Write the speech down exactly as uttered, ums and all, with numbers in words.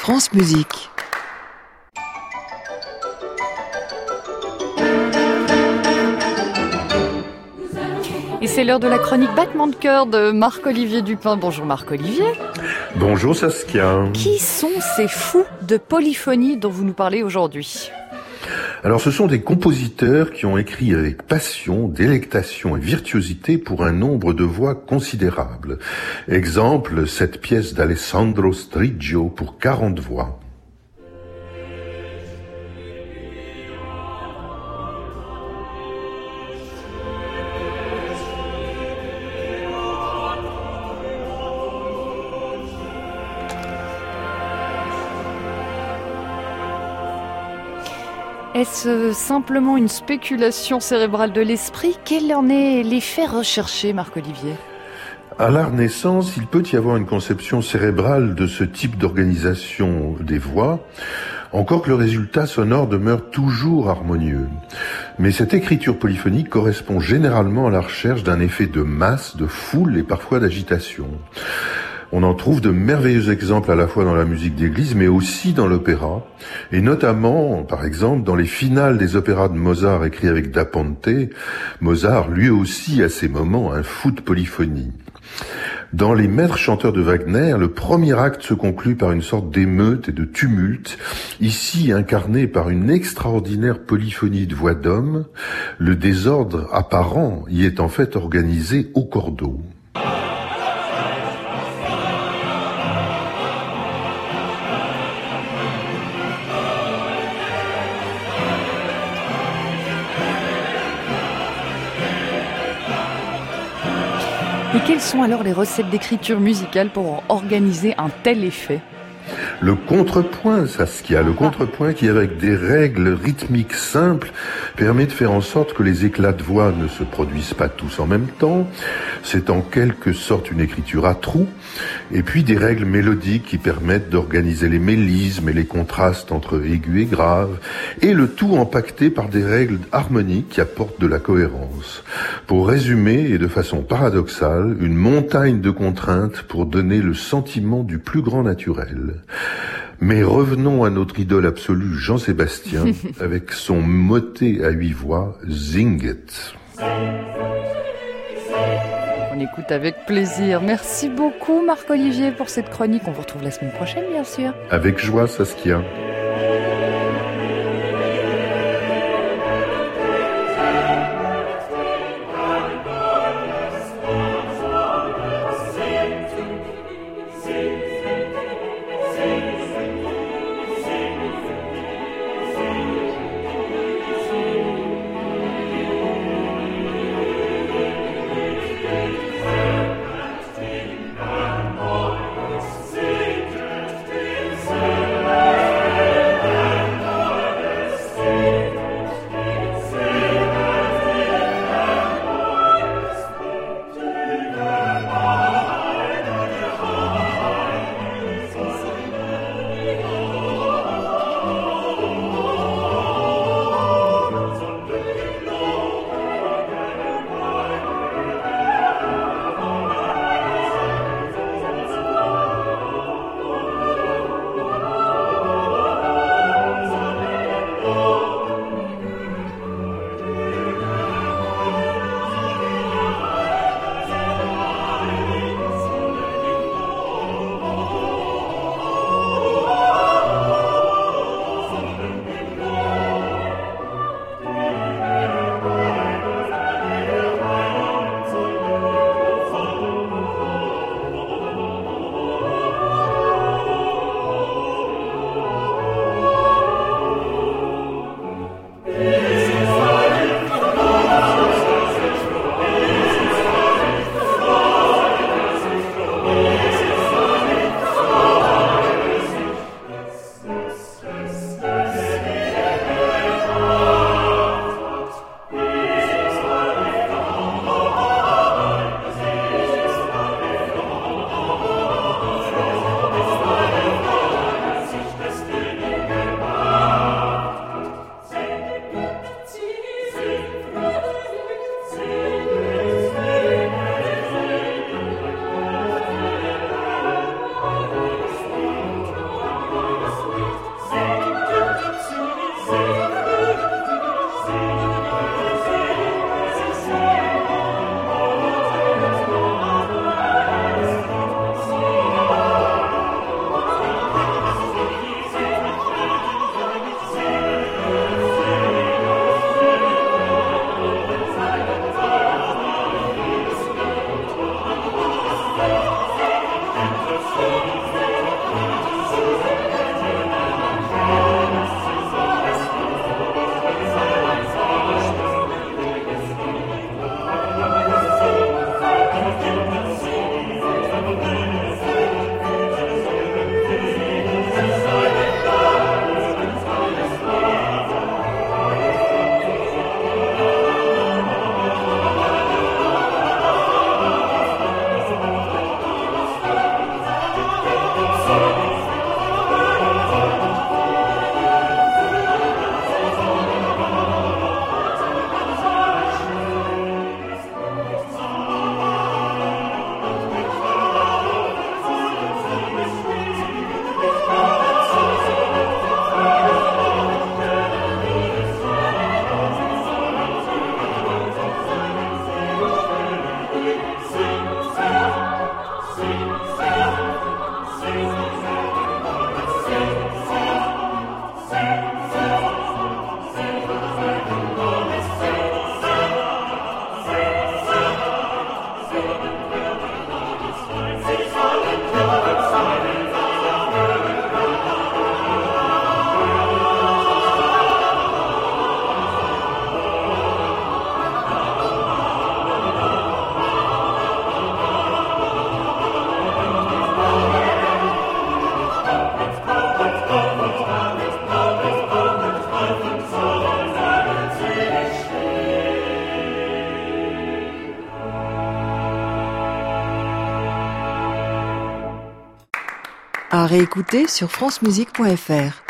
France Musique. Et c'est l'heure de la chronique Battement de cœur de Marc-Olivier Dupin. Bonjour Marc-Olivier. Bonjour Saskia. Qui sont ces fous de polyphonie dont vous nous parlez aujourd'hui ? Alors ce sont des compositeurs qui ont écrit avec passion, délectation et virtuosité pour un nombre de voix considérable. Exemple, cette pièce d'Alessandro Striggio pour quarante voix. Est-ce simplement une spéculation cérébrale de l'esprit ? Quel en est l'effet recherché, Marc-Olivier ? À la Renaissance, il peut y avoir une conception cérébrale de ce type d'organisation des voix, encore que le résultat sonore demeure toujours harmonieux. Mais cette écriture polyphonique correspond généralement à la recherche d'un effet de masse, de foule et parfois d'agitation. On en trouve de merveilleux exemples à la fois dans la musique d'église, mais aussi dans l'opéra, et notamment, par exemple, dans les finales des opéras de Mozart écrits avec Da Ponte. Mozart, lui aussi, à ces moments, un fou de polyphonie. Dans les maîtres chanteurs de Wagner, le premier acte se conclut par une sorte d'émeute et de tumulte, ici incarné par une extraordinaire polyphonie de voix d'homme. Le désordre apparent y est en fait organisé au cordeau. Et quelles sont alors les recettes d'écriture musicale pour organiser un tel effet ? Le contrepoint, Saskia, le contrepoint qui, avec des règles rythmiques simples, permet de faire en sorte que les éclats de voix ne se produisent pas tous en même temps. C'est en quelque sorte une écriture à trous. Et puis des règles mélodiques qui permettent d'organiser les mélismes et les contrastes entre aigu et grave. Et le tout empaqueté par des règles harmoniques qui apportent de la cohérence. Pour résumer, et de façon paradoxale, une montagne de contraintes pour donner le sentiment du plus grand naturel. Mais revenons à notre idole absolue, Jean-Sébastien, avec son motet à huit voix, Sing It. On écoute avec plaisir. Merci beaucoup Marc-Olivier pour cette chronique. On vous retrouve la semaine prochaine, bien sûr. Avec joie, Saskia. À réécouter sur francemusique point fr.